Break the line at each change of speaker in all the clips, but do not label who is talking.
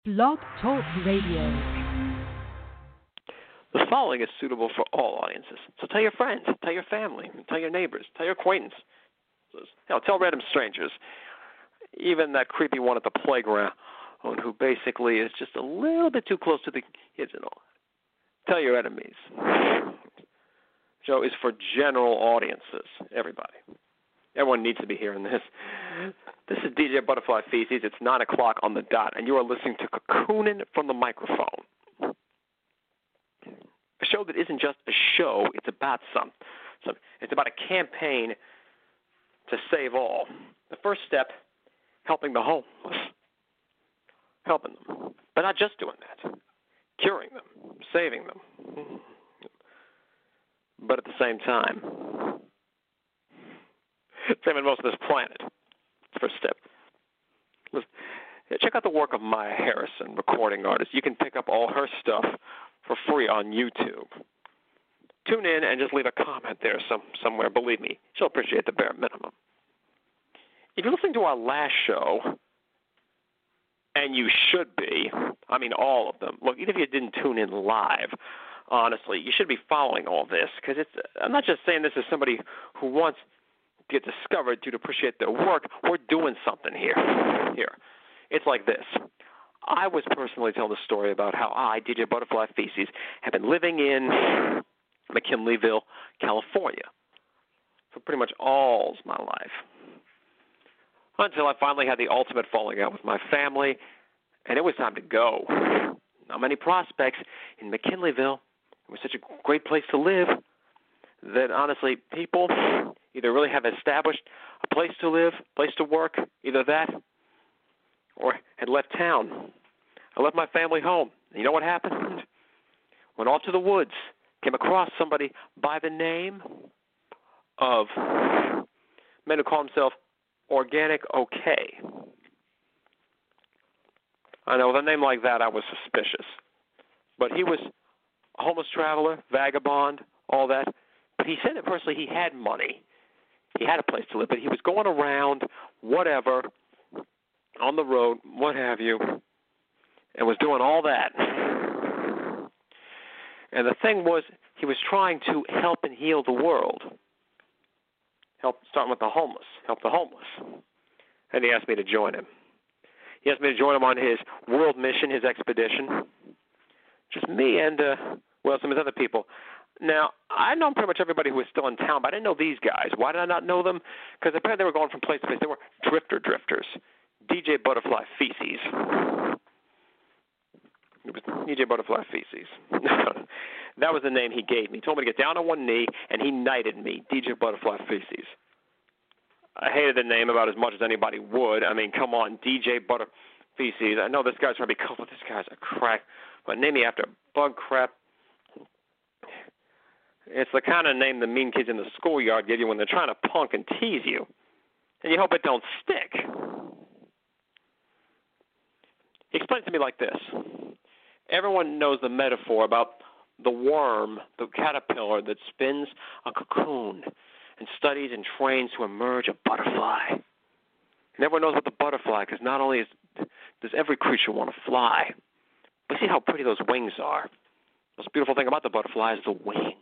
Blog Talk Radio.
The following is suitable for all audiences. So tell your friends, tell your family, tell your neighbors, tell your acquaintances. Tell random strangers. Even that creepy one at the playground who basically is just a little bit too close to the kids and all. Tell your enemies. Show is for general audiences, everybody. Everyone needs to be hearing this. This is DJ Butterfly Feces. It's 9 o'clock on the dot, and you are listening to Cocoonin' from the Microphone. A show that isn't just a show, it's about something. It's about a campaign to save all. The first step, helping the homeless. Helping them. But not just doing that. Curing them. Saving them. But at the same time, saving most of this planet. First step. Check out the work of Maya Harrison, recording artist. You can pick up all her stuff for free on YouTube. Tune in and just leave a comment there somewhere. Believe me, she'll appreciate the bare minimum. If you're listening to our last show, and you should be, I mean all of them. Look, even if you didn't tune in live, honestly, you should be following all this because I'm not just saying this as somebody who wants to get discovered to appreciate their work. We're doing something here. It's like this. I was personally telling the story about how I, DJ Butterfly Feces, have been living in McKinleyville, California for pretty much all my life. Until I finally had the ultimate falling out with my family, and it was time to go. Not many prospects in McKinleyville. It was such a great place to live that, honestly, people either really have established a place to live, place to work, either that, or had left town. I left my family home. And you know what happened? Went off to the woods, came across somebody by the name of a man who called himself Organic OK. I know, with a name like that, I was suspicious. But he was a homeless traveler, vagabond, all that. But he said that personally he had money. He had a place to live, but he was going around, whatever, on the road, what have you, and was doing all that. And the thing was, he was trying to help and heal the world. Starting with the homeless. Help the homeless. And he asked me to join him. He asked me to join him on his world mission, his expedition. Just me and, some of his other people. Now, I know pretty much everybody who was still in town, but I didn't know these guys. Why did I not know them? Because apparently they were going from place to place. They were drifters. DJ Butterfly Feces. It was DJ Butterfly Feces. That was the name he gave me. He told me to get down on one knee, and he knighted me, DJ Butterfly Feces. I hated the name about as much as anybody would. I mean, come on, DJ Butter Feces. I know this guy's going to be cool, but this guy's a crack. But name me after bug crap. It's the kind of name the mean kids in the schoolyard give you when they're trying to punk and tease you. And you hope it don't stick. He explained it to me like this. Everyone knows the metaphor about the worm, the caterpillar that spins a cocoon and studies and trains to emerge a butterfly. And everyone knows about the butterfly because not only does every creature want to fly, but see how pretty those wings are. The most beautiful thing about the butterfly is the wings.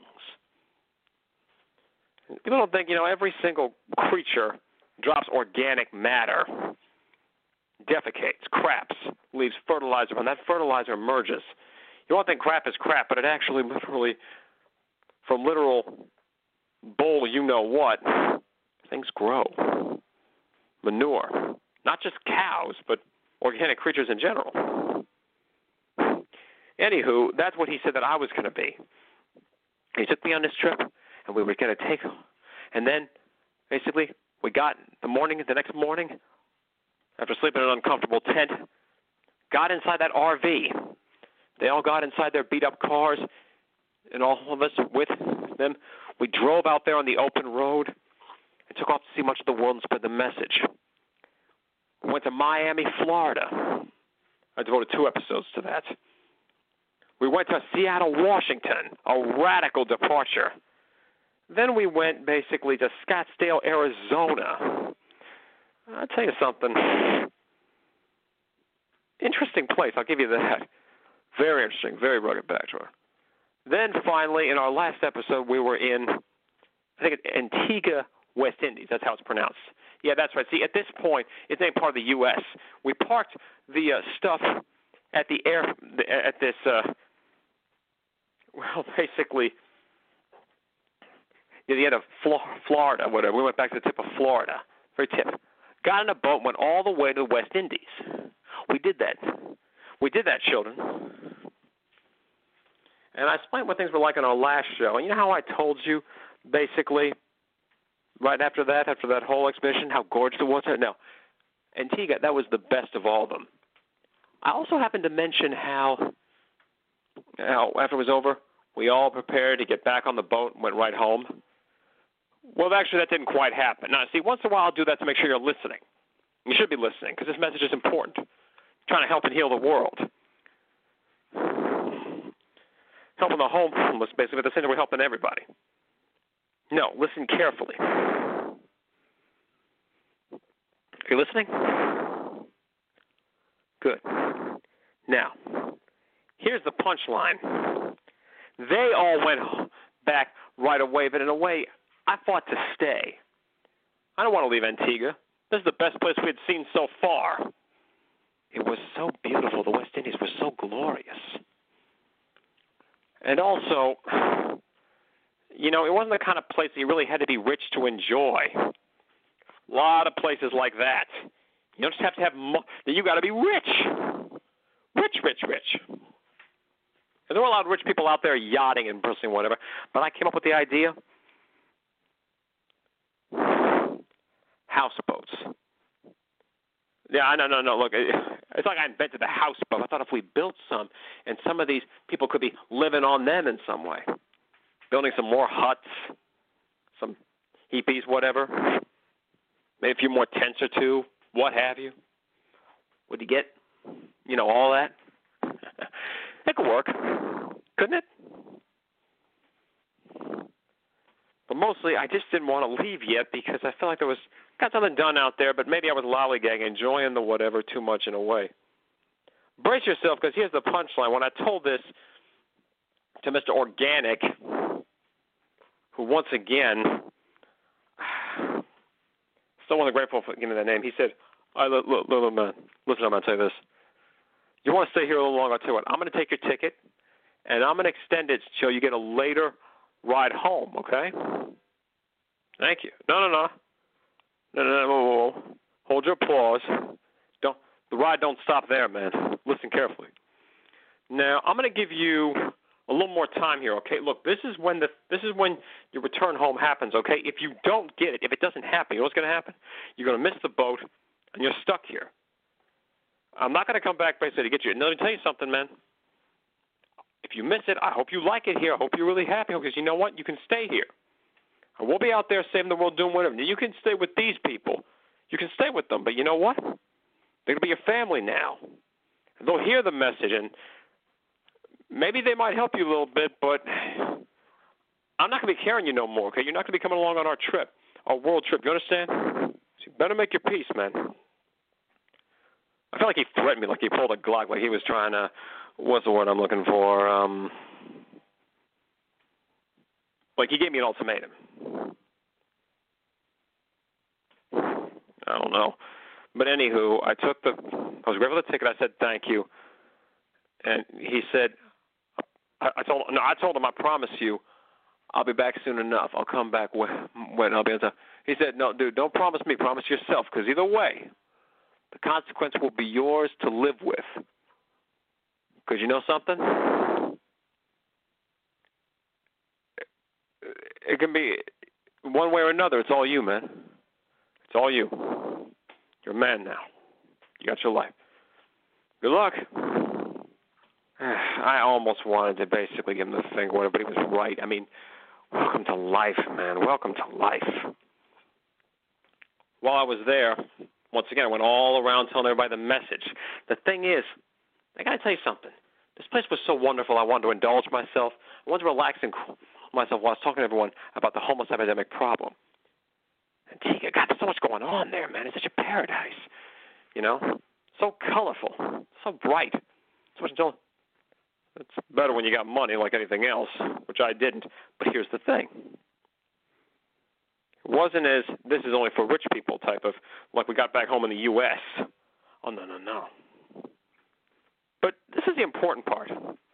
People don't think, every single creature drops organic matter, defecates, craps, leaves fertilizer. When that fertilizer emerges, you don't think crap is crap, but it actually literally, from literal bowl you-know-what, things grow. Manure. Not just cows, but organic creatures in general. Anywho, that's what he said that I was going to be. He took me on this trip, and we were going to take, and then basically we got the next morning, after sleeping in an uncomfortable tent, got inside that RV. They all got inside their beat-up cars, and all of us with them. We drove out there on the open road and took off to see much of the world and spread the message. We went to Miami, Florida. I devoted 2 episodes to that. We went to Seattle, Washington, a radical departure. Then we went basically to Scottsdale, Arizona. I'll tell you something. Interesting place, I'll give you that. Very interesting, very rugged backdrop. Then finally, in our last episode, we were in, I think, Antigua, West Indies. That's how it's pronounced. Yeah, that's right. See, at this point, it's ain't part of the U.S. We parked the stuff at the at this, basically, the end of Florida, whatever. We went back to the tip of Florida, very tip. Got in a boat, went all the way to the West Indies. We did that. We did that, children. And I explained what things were like on our last show. And you know how I told you, basically, right after that whole expedition, how gorgeous it was? No. Antigua, that was the best of all of them. I also happened to mention how after it was over, we all prepared to get back on the boat and went right home. Well, actually, that didn't quite happen. Now, see, once in a while I'll do that to make sure you're listening. You should be listening because this message is important. I'm trying to help and heal the world. Helping the homeless, basically, at the same time we're helping everybody. No, listen carefully. Are you listening? Good. Now, here's the punchline. They all went back right away, but in a way, I fought to stay. I don't want to leave Antigua. This is the best place we had seen so far. It was so beautiful. The West Indies was so glorious. And also, you know, it wasn't the kind of place that you really had to be rich to enjoy. A lot of places like that. You don't just have to have money. You got to be rich. Rich. And there were a lot of rich people out there yachting and bristling, whatever. But I came up with the idea. Houseboats. Yeah, no. Look, it's like I invented the houseboat. I thought if we built some, and some of these people could be living on them in some way. Building some more huts, some heepies, whatever. Maybe a few more tents or two, what have you. Would you get, all that? It could work, couldn't it? But mostly, I just didn't want to leave yet because I felt like got something done out there, but maybe I was lollygagging, enjoying the whatever too much in a way. Brace yourself, because here's the punchline. When I told this to Mr. Organic, who once again, still wasn't grateful for giving me that name, he said, look, man, listen, I'm going to tell you this. You want to stay here a little longer? I'll tell you what, I'm going to take your ticket, and I'm going to extend it so you get a later ride home, okay? Thank you. No. Whoa. Hold your applause. The ride don't stop there, man. Listen carefully. Now, I'm going to give you a little more time here, okay? Look, this is when your return home happens, okay? If you don't get it, if it doesn't happen, you know what's going to happen? You're going to miss the boat, and you're stuck here. I'm not going to come back basically to get you. No, let me tell you something, man. If you miss it, I hope you like it here. I hope you're really happy because you know what? You can stay here. I won't be out there saving the world, doing whatever. You can stay with these people. You can stay with them. But you know what? They're going to be your family now. And they'll hear the message, and maybe they might help you a little bit, but I'm not going to be carrying you no more, okay? You're not going to be coming along on our trip, our world trip. You understand? So you better make your peace, man. I feel like he threatened me, like he pulled a Glock, like he was trying to, what's the word I'm looking for? Like he gave me an ultimatum. I don't know. But anywho, I was grateful for the ticket. I said thank you. And he said, I told him, I promise you, I'll be back soon enough. I'll come back when I'll be able to. He said, no, dude, don't promise me. Promise yourself, because either way, the consequence will be yours to live with. Because you know something? It can be one way or another. It's all you, man. It's all you. You're a man now. You got your life. Good luck. I almost wanted to basically give him the finger, but he was right. I mean, welcome to life, man. Welcome to life. While I was there, once again, I went all around telling everybody the message. The thing is, I got to tell you something. This place was so wonderful, I wanted to indulge myself. I wanted to relax and cool myself while I was talking to everyone about the homeless epidemic problem. Antigua, God, there's so much going on there, man. It's such a paradise, so colorful, so bright. So much intelligence. It's better when you got money, like anything else, which I didn't. But here's the thing. It wasn't as this is only for rich people type of, like we got back home in the U.S. Oh, no. But this is the important part.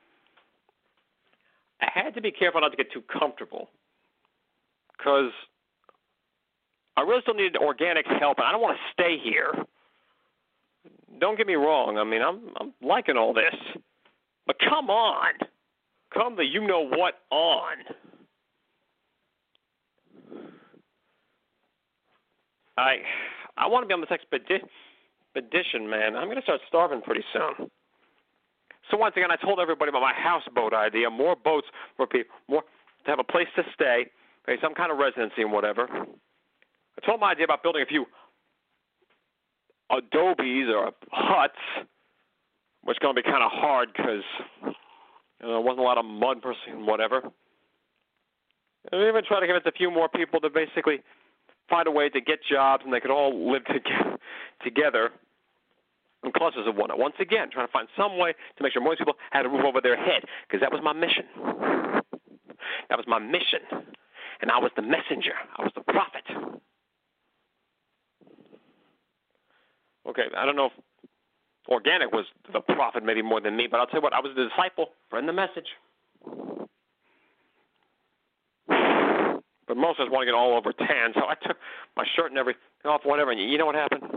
I had to be careful not to get too comfortable because I really still needed organic help, and I don't want to stay here. Don't get me wrong. I mean, I'm liking all this. But come on. Come the you-know-what on. I want to be on this expedition, man. I'm going to start starving pretty soon. So once again, I told everybody about my houseboat idea. More boats for people, more to have a place to stay, pay some kind of residency and whatever. I told them my idea about building a few adobes or huts, which is going to be kind of hard because there wasn't a lot of mud and whatever. And I even tried to convince a few more people to basically find a way to get jobs and they could all live together in clusters of one. Once again, trying to find some way to make sure most people had a roof over their head, because that was my mission. That was my mission. And I was the messenger. I was the prophet. Okay, I don't know if organic was the prophet maybe more than me, but I'll tell you what, I was the disciple, bring the message. But most of us want to get all over tan, so I took my shirt and everything off, whatever, and you know what happened?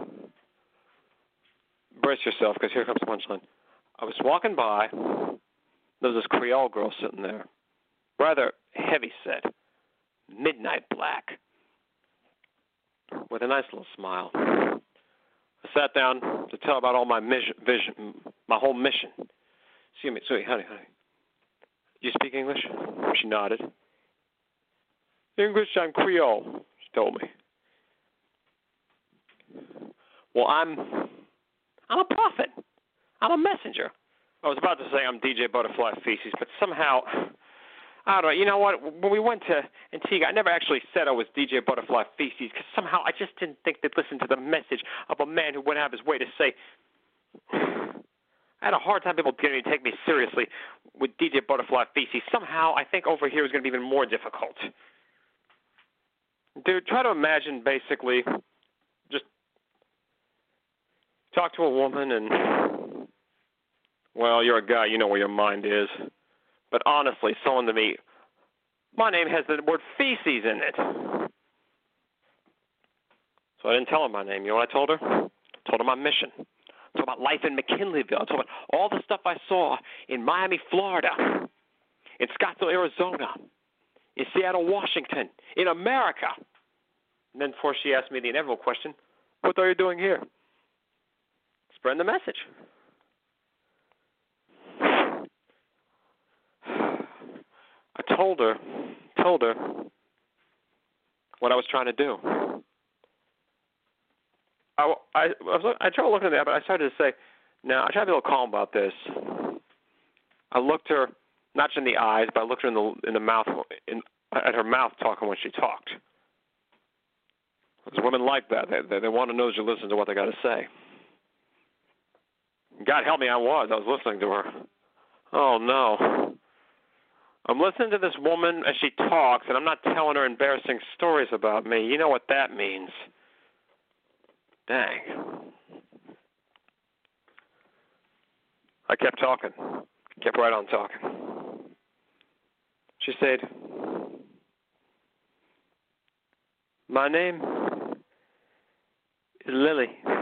Brace yourself, because here comes the punchline. I was walking by. There was this Creole girl sitting there, rather heavy-set, midnight black, with a nice little smile. I sat down to tell about all my vision, my whole mission. Excuse me, sweetie, honey. You speak English? She nodded. English and Creole, she told me. Well, I'm a prophet. I'm a messenger. I was about to say I'm DJ Butterfly Feces, but somehow, I don't know. You know what? When we went to Antigua, I never actually said I was DJ Butterfly Feces because somehow I just didn't think they'd listen to the message of a man who went out of his way to say. I had a hard time people getting to take me seriously with DJ Butterfly Feces. Somehow, I think over here is going to be even more difficult. Dude, try to imagine basically just talk to a woman and, well, you're a guy, you know where your mind is. But honestly, someone to me, my name has the word feces in it. So I didn't tell her my name. You know what I told her? I told her my mission. I told her about life in McKinleyville. I told her about all the stuff I saw in Miami, Florida, in Scottsdale, Arizona, in Seattle, Washington, in America. And then before she asked me the inevitable question, what are you doing here? Spreading the message. I told her what I was trying to do. I tried looking at that, but I started to say, now I tried to be a little calm about this. I looked her not just in the eyes, but I looked her in the mouth, at her mouth talking when she talked. Because women like that. They want to know that you listen to what they got to say. God help me, I was listening to her. Oh, no. I'm listening to this woman as she talks, and I'm not telling her embarrassing stories about me. You know what that means. Dang. I kept talking. Kept right on talking. She said, my name is Lily.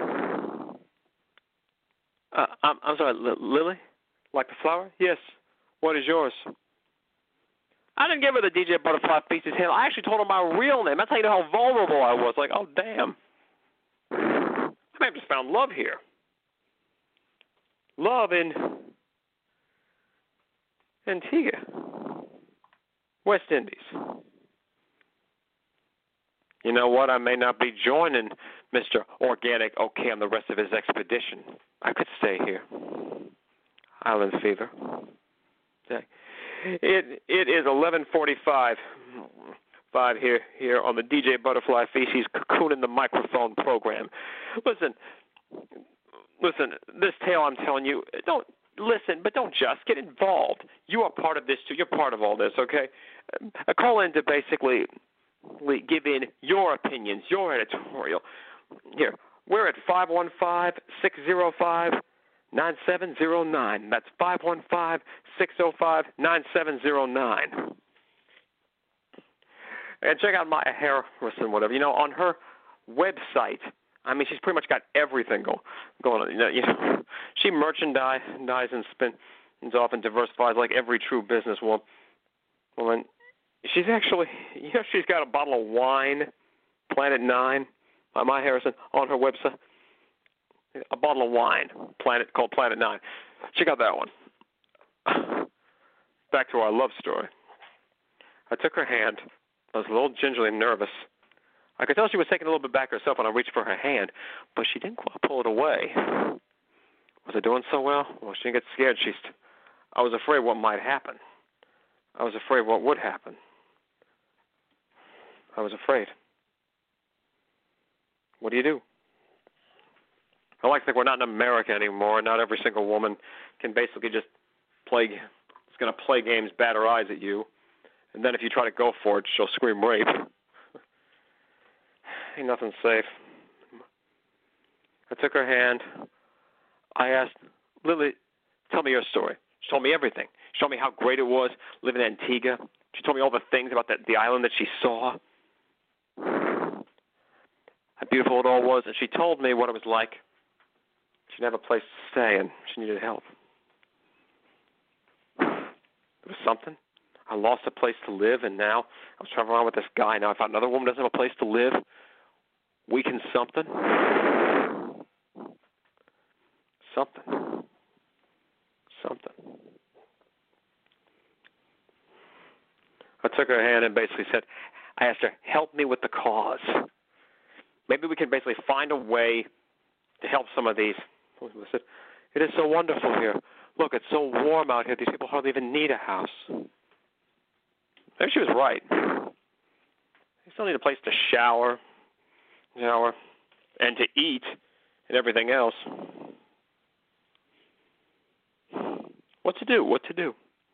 I'm sorry, Lily? Like the flower? Yes. What is yours? I didn't give her the DJ Butterfly Feces handle. I actually told her my real name. That's how you know how vulnerable I was. Like, oh, damn. I may have just found love here. Love in Antigua, West Indies. You know what? I may not be joining Mr. Organic OK on the rest of his expedition. I could stay here. Island fever. Okay. It is 11:45 here on the DJ Butterfly Feces Cocoon in the Microphone program. Listen, Listen, this tale I'm telling you, don't listen, but don't just get involved. You are part of this too. You're part of all this, okay? Call in to basically give in your opinions, your editorial. Here, we're at 515-605-9709. That's 515-605-9709. And check out Maya Harrison, whatever. On her website, I mean, she's pretty much got everything going on. She merchandises and spins off and diversifies like every true businesswoman. She's actually, she's got a bottle of wine, Planet 9, by Maya Harrison, on her website. A bottle of wine, called Planet 9. Check out that one. Back to our love story. I took her hand. I was a little gingerly nervous. I could tell she was taking a little bit back herself when I reached for her hand, but she didn't quite pull it away. Was I doing so well? Well, she didn't get scared. I was afraid what might happen. I was afraid what would happen. I was afraid. What do you do? I like to think we're not in America anymore. Not every single woman can basically just it's going to play games, bat her eyes at you, and then if you try to go for it, she'll scream rape. Ain't nothing safe. I took her hand. I asked, Lily, tell me your story. She told me everything. She told me how great it was living in Antigua. She told me all the things about the island that she saw, how beautiful it all was. And she told me what it was like. She didn't have a place to stay, and she needed help. It was something. I lost a place to live, and now I was traveling around with this guy. Now I found another woman doesn't have a place to live. We can something. I took her hand and basically said, I asked her, help me with the cause. Maybe we can basically find a way to help some of these. I said, it is so wonderful here. Look, it's so warm out here. These people hardly even need a house. Maybe she was right. They still need a place to shower, and to eat, and everything else. What to do?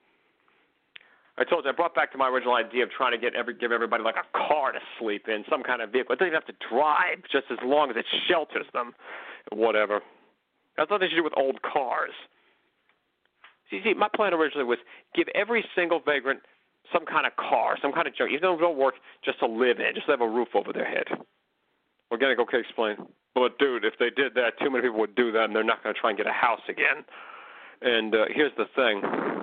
I told you, I brought back to my original idea of trying to give everybody like a car to sleep in, some kind of vehicle. It doesn't even have to drive, just as long as it shelters them, whatever. That's what they should do with old cars. See, my plan originally was give every single vagrant some kind of car, some kind of junk, even though it don't work, just to live in, just to have a roof over their head. Organic, okay, explain. But, dude, if they did that, too many people would do that, and they're not going to try and get a house again. And here's the thing.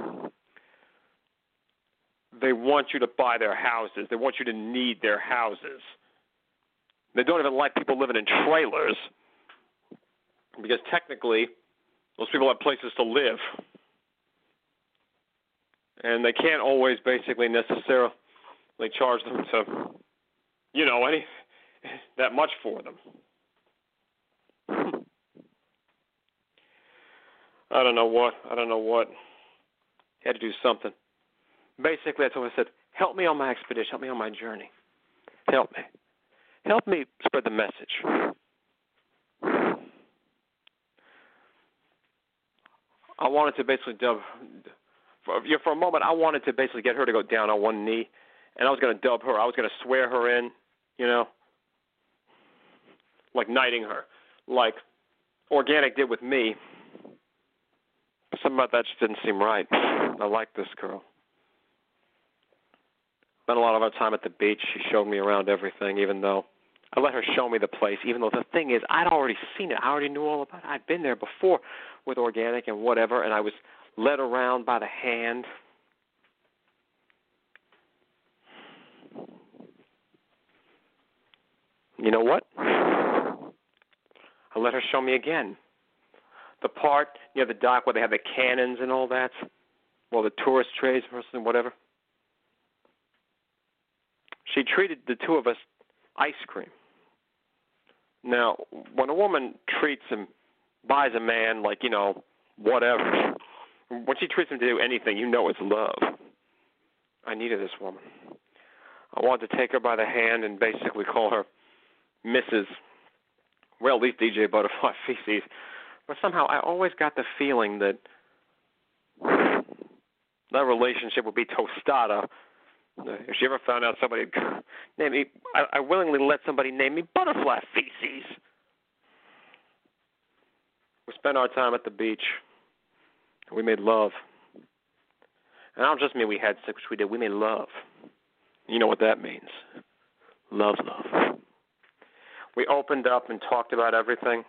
They want you to buy their houses. They want you to need their houses. They don't even like people living in trailers because technically those people have places to live. And they can't always basically necessarily charge them to, that much for them. I don't know what. Had to do something. Basically, that's what I said. Help me on my expedition. Help me on my journey. Help me. Help me spread the message. I wanted to basically for a moment, I wanted to basically get her to go down on one knee, and I was going to dub her. I was going to swear her in, like knighting her, like Organic did with me. Something about that just didn't seem right. I like this girl. Spent a lot of our time at the beach. She showed me around everything, even though I let her show me the place, even though the thing is, I'd already seen it. I already knew all about it. I'd been there before with Organic and whatever, and I was led around by the hand. You know what? I let her show me again. The part near the dock where they have the cannons and all that, well, the tourist trays, whatever. She treated the two of us ice cream. Now, when a woman treats him, buys a man like, whatever, when she treats him to do anything, it's love. I needed this woman. I wanted to take her by the hand and basically call her Mrs. Well, at least DJ Butterfly Feces. But somehow I always got the feeling that that relationship would be tostada. If she ever found out somebody named me, I willingly let somebody name me Butterfly Feces. We spent our time at the beach. We made love. And I don't just mean we had sex, which we did. We made love. You know what that means. Love. We opened up and talked about everything.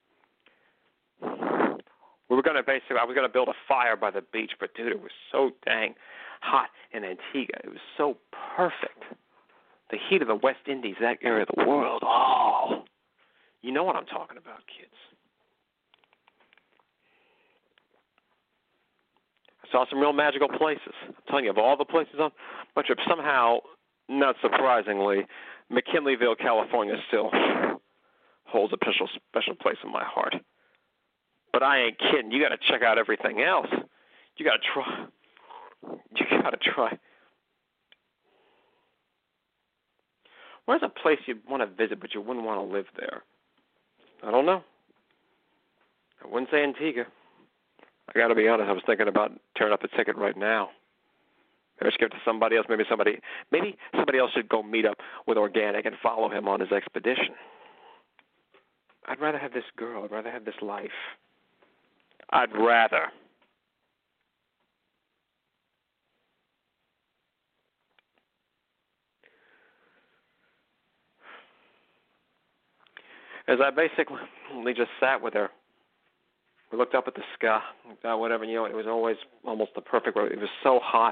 I was going to build a fire by the beach, but dude, it was so dang hot in Antigua. It was so perfect. The heat of the West Indies, that area of the world. Oh, you know what I'm talking about, kids. I saw some real magical places. I'm telling you, of all the places on my trip, somehow, not surprisingly, McKinleyville, California still holds a special place in my heart. But I ain't kidding. You got to check out everything else. You got to try. Where's a place you'd want to visit, but you wouldn't want to live there? I don't know. I wouldn't say Antigua. I got to be honest. I was thinking about tearing up a ticket right now. Maybe I should give it to somebody else. Maybe somebody else should go meet up with Organic and follow him on his expedition. I'd rather have this girl. I'd rather have this life. I'd rather. As I basically just sat with her, we looked up at the sky, whatever, it was always almost the perfect weather. It was so hot.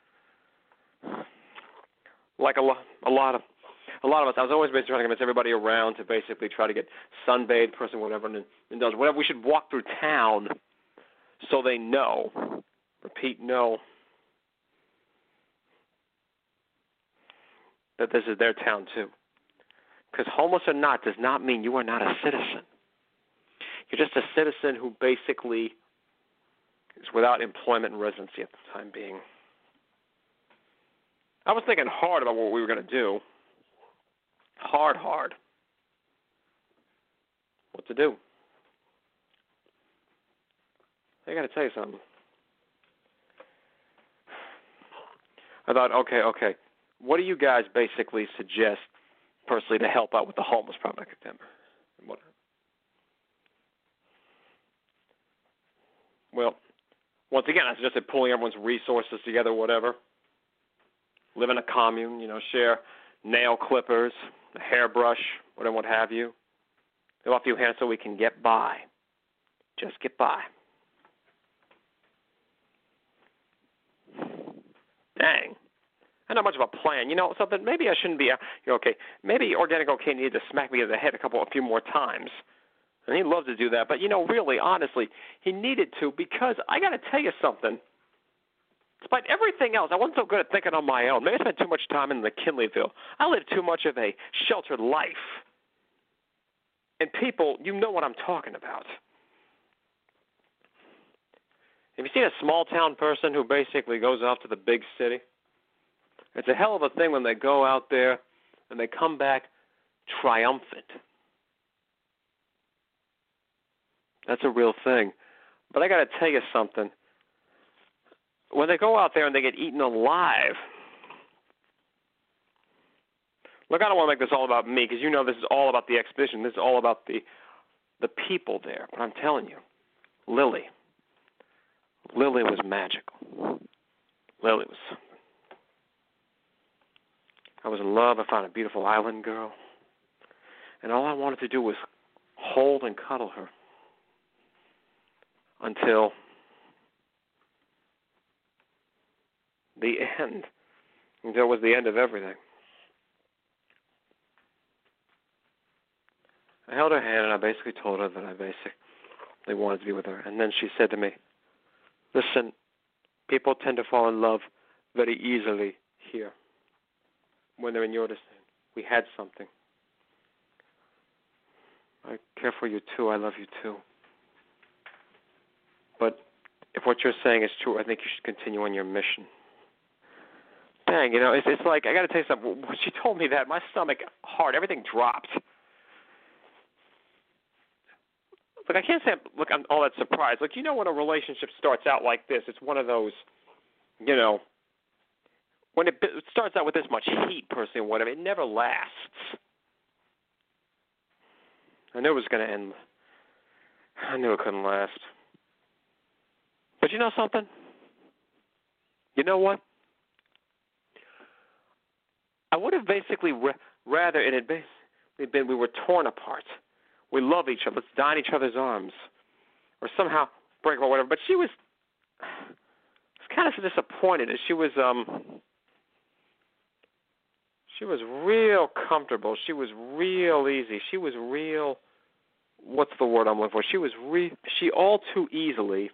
Like a lot of us, I was always basically trying to convince everybody around to basically try to get sunbathed, person, whatever, and does whatever. We should walk through town so they know. Repeat, know that this is their town too. Because homeless or not does not mean you are not a citizen. You're just a citizen who basically is without employment and residency at the time being. I was thinking hard about what we were going to do. Hard. What to do. I got to tell you something. I thought, okay. What do you guys basically suggest personally to help out with the homeless problem in September? Well, once again, I suggested pulling everyone's resources together, whatever. Live in a commune, share nail clippers, a hairbrush, whatever, what have you. Fill off a few hands so we can get by. Just get by. Dang. I not much of a plan. Something, maybe I shouldn't be, okay. Maybe Organic OK needed to smack me in the head a few more times. And he'd love to do that. But, really, honestly, he needed to because I got to tell you something. Despite everything else, I wasn't so good at thinking on my own. Maybe I spent too much time in McKinleyville. I lived too much of a sheltered life. And people, you know what I'm talking about. Have you seen a small-town person who basically goes off to the big city? It's a hell of a thing when they go out there and they come back triumphant. That's a real thing. But I got to tell you something. When they go out there and they get eaten alive, look, I don't want to make this all about me because this is all about the expedition. This is all about the people there. But I'm telling you, Lily was magical. Lily was something. I was in love. I found a beautiful island girl. And all I wanted to do was hold and cuddle her until the end. Until it was the end of everything. I held her hand and I basically told her that I basically wanted to be with her. And then she said to me, listen, people tend to fall in love very easily here when they're in your destiny. We had something. I care for you too. I love you too. But if what you're saying is true, I think you should continue on your mission. Dang, it's like, I got to tell you something. When she told me that, my stomach, heart, everything dropped. look, I can't say I'm all that surprised. Like, when a relationship starts out like this, it's one of those, when it starts out with this much heat, personally, whatever, it never lasts. I knew it was going to end. I knew it couldn't last. But you know something? You know what? I would have basically rather it had been we were torn apart. We love each other. Let's die in each other's arms. Or somehow break or whatever. But she was kind of disappointed. She was real comfortable. She was real easy. She was real, what's the word I'm looking for? She all too easily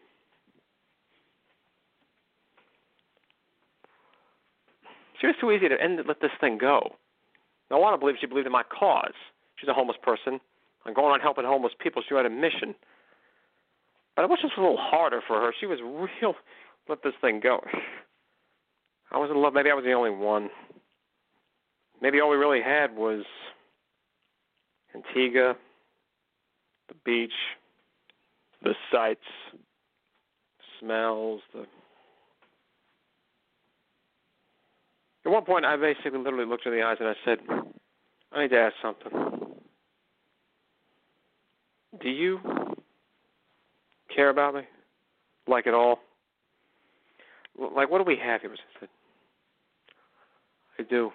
she was too easy to let this thing go. Now, I want to believe she believed in my cause. She's a homeless person. I'm going on helping homeless people. She had a mission. But I wish this was a little harder for her. She was real, let this thing go. I was in love. Maybe I was the only one. Maybe all we really had was Antigua, the beach, the sights, smells. At one point, I basically literally looked her in the eyes and I said, I need to ask something. Do you care about me? Like at all? Like, what do we have here? I said, I do.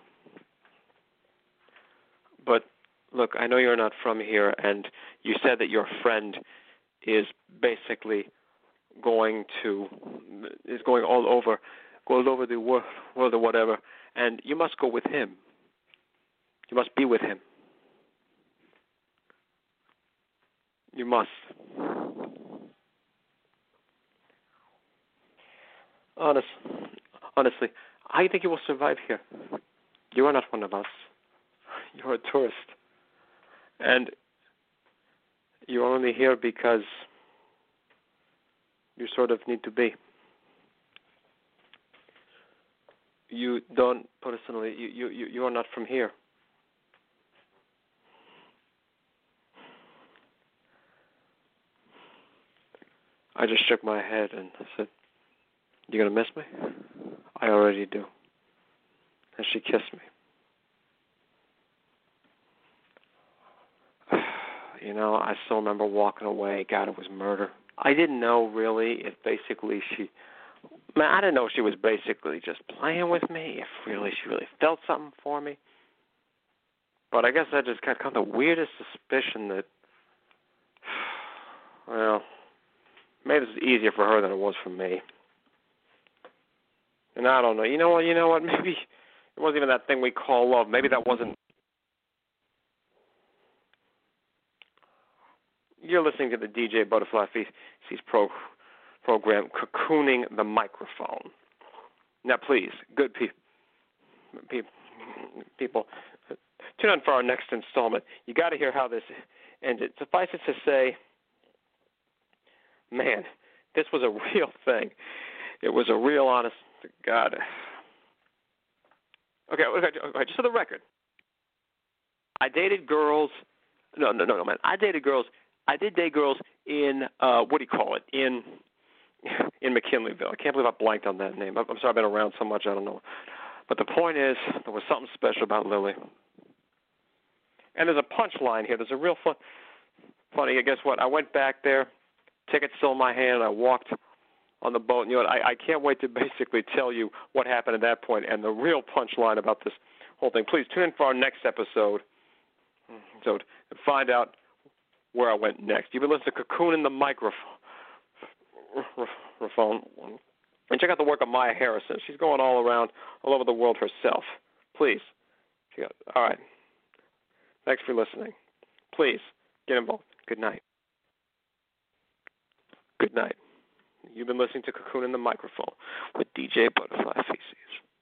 But, look, I know you're not from here, and you said that your friend is basically going all over the world or whatever, and you must go with him. You must be with him. You must. Honestly, I think you will survive here. You are not one of us. You're a tourist. And you're only here because you sort of need to be. You don't, personally, you are not from here. I just shook my head and I said, you going to miss me? I already do. And she kissed me. I still remember walking away. God, it was murder. I didn't know really if basically I didn't know if she was basically just playing with me, if really she really felt something for me. But I guess I just got kind of the weirdest suspicion that, well, maybe it was easier for her than it was for me. And I don't know. You know what? Maybe it wasn't even that thing we call love. Maybe that wasn't. You're listening to the DJ Butterfly Feces program, Cocooning the Microphone. Now, please, good people, tune in for our next installment. You got to hear how this ended. Suffice it to say, man, this was a real thing. It was a real, honest to God. Okay, just for the record, I dated girls. No, man. I did date girls in in McKinleyville. I can't believe I blanked on that name. I'm sorry, I've been around so much, I don't know. But the point is, there was something special about Lily. And there's a punchline here. There's a real funny. Guess what? I went back there, ticket still in my hand, and I walked on the boat. And I can't wait to basically tell you what happened at that point and the real punchline about this whole thing. Please tune in for our next episode and find out where I went next. You've been listening to Cocooning the Microphone. And check out the work of Maya Harrison. She's going all over the world herself. Please. All right. Thanks for listening. Please, get involved. Good night. Good night. You've been listening to Cocooning the Microphone with DJ Butterfly Feces.